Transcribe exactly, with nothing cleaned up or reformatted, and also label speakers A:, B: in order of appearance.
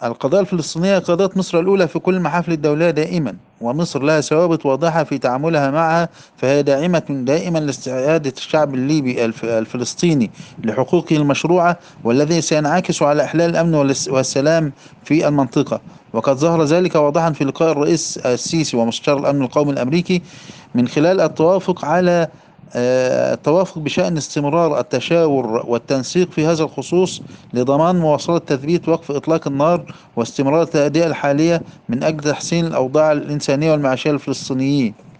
A: القضية الفلسطينية قضية مصر الأولى في كل المحافل الدولية دائما، ومصر لها ثوابت واضحة في تعاملها معها، فهي داعمة دائما لاستعادة الشعب الليبي الف- الفلسطيني لحقوقه المشروعة، والذي سينعكس على إحلال الأمن والاس- والسلام في المنطقة. وقد ظهر ذلك واضحا في لقاء الرئيس السيسي ومستشار الأمن القومي الأمريكي، من خلال التوافق على آه، التوافق بشأن استمرار التشاور والتنسيق في هذا الخصوص، لضمان مواصلة تثبيت وقف إطلاق النار واستمرار التهدئة الحالية من أجل تحسين الأوضاع الإنسانية والمعيشية للفلسطينيين.